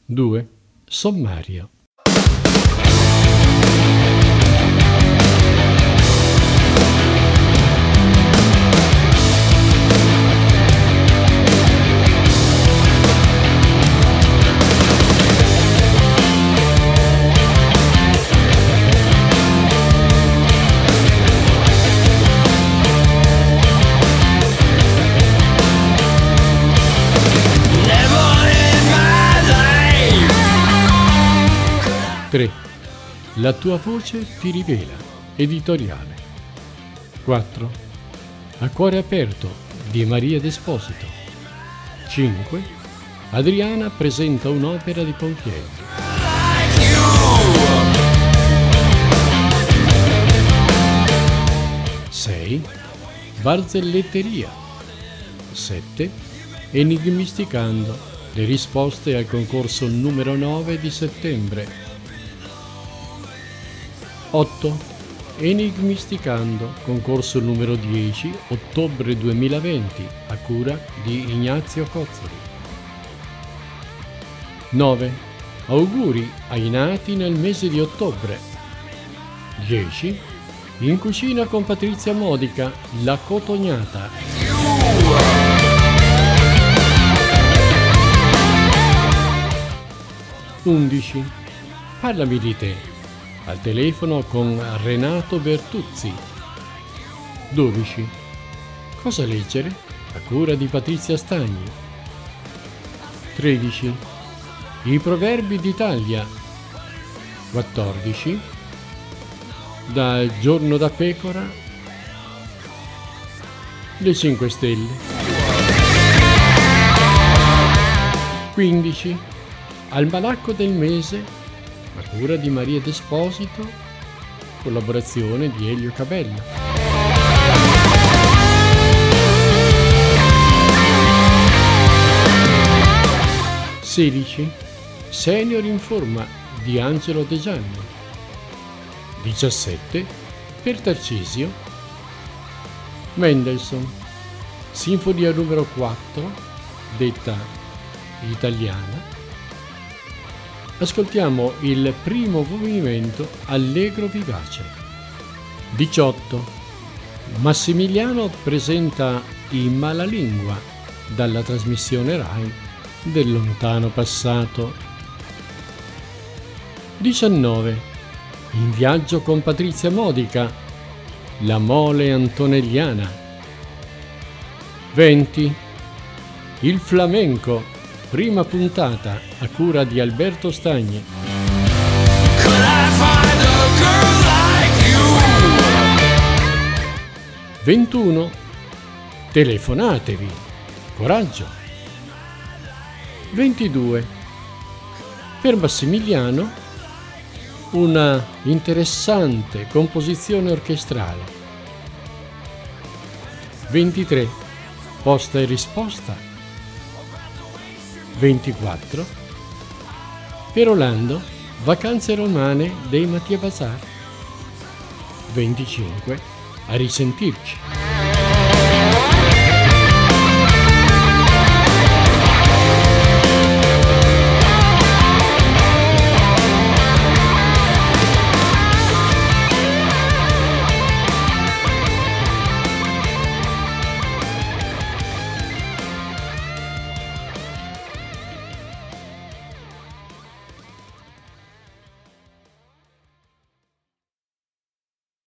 2. Sommario. La tua voce ti rivela. Editoriale. 4. A cuore aperto di Maria D'Esposito. 5. Adriana presenta un'opera di Ponchielli. 6. Barzelletteria. 7. Enigmisticando le risposte al concorso numero 9 di settembre. 8. Enigmisticando, concorso numero 10, ottobre 2020, a cura di Ignazio Cozzoli. 9. Auguri ai nati nel mese di ottobre. 10. In cucina con Patrizia Modica, la cotognata. 11. Parlami di te. Al telefono con Renato Bertuzzi. 12. Cosa leggere? A cura di Patrizia Stagni. 13. I proverbi d'Italia. 14. Dal giorno da pecora. Le 5 Stelle. 15. Almanacco del mese. A cura di Maria D'Esposito, collaborazione di Elio Cabella. 16. Senior in forma di Angelo De Gianni. 17. Per Tarcisio. Mendelssohn. Sinfonia numero 4, detta italiana. Ascoltiamo il primo movimento allegro vivace. 18. Massimiliano presenta I Malalingua dalla trasmissione Rai del lontano passato. 19. In viaggio con Patrizia Modica, la mole antonelliana. 20. Il flamenco. Prima puntata a cura di Alberto Stagni. 21. Telefonatevi. Coraggio. 22. Per Massimiliano una interessante composizione orchestrale. 23. Posta e risposta. 24. Per Orlando, vacanze romane dei Mattia Bazar. 25. A risentirci.